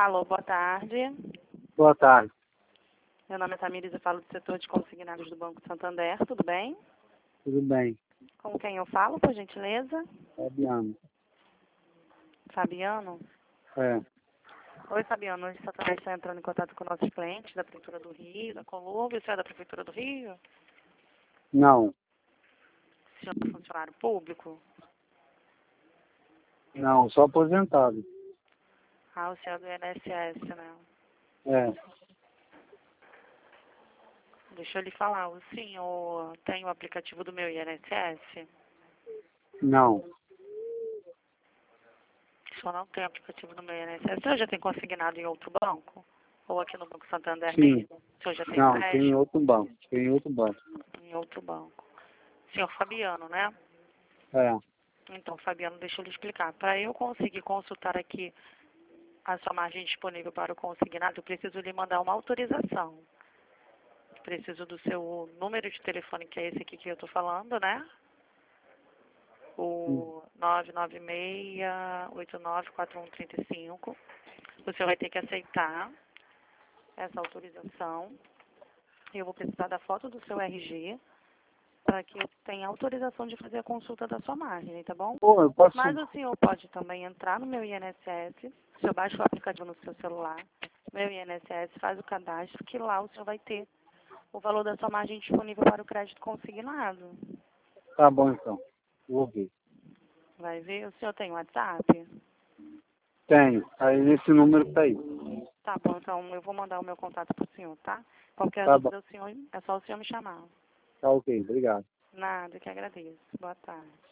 Alô, boa tarde. Boa tarde. Meu nome é Tamires, eu falo do setor de consignados do Banco Santander, tudo bem? Tudo bem? Com quem eu falo, por gentileza? Fabiano. Fabiano? É. Oi, Fabiano, hoje o Santander está entrando em contato com nossos clientes da Prefeitura do Rio, da Colômbia. Você é da Prefeitura do Rio? Não. O senhor é funcionário público? Não, sou aposentado. Ah, o senhor é do INSS, né? É. Deixa eu lhe falar, o senhor tem o aplicativo do meu INSS? Não. O senhor não tem aplicativo do meu INSS? O senhor já tem consignado em outro banco? Ou aqui no Banco Santander Sim. mesmo? O senhor já tem Não, tem em empréstimo? outro banco. Tem em outro banco. Em outro banco. Senhor Fabiano, né? É. Então, Fabiano, deixa eu lhe explicar. Para eu conseguir consultar aqui a sua margem disponível para o consignado, eu preciso lhe mandar uma autorização. Preciso do seu número de telefone, que é esse aqui que eu estou falando, né? O 996-894135. O senhor vai ter que aceitar essa autorização. Eu vou precisar da foto do seu RG para que eu tenha autorização de fazer a consulta da sua margem, tá bom? Pô, eu posso... Mas o senhor pode também entrar no meu INSS, o senhor baixa o aplicativo no seu celular, meu INSS, faz o cadastro, que lá o senhor vai ter o valor da sua margem disponível para o crédito consignado. Tá bom, então. Vou ver. Vai ver? O senhor tem WhatsApp? Tenho. Aí nesse número que tá aí. Tá bom, então eu vou mandar o meu contato para o senhor, tá? Qualquer Tá bom. dúvida, é só o senhor me chamar. Tá ok. Obrigado. Nada, que agradeço. Boa tarde.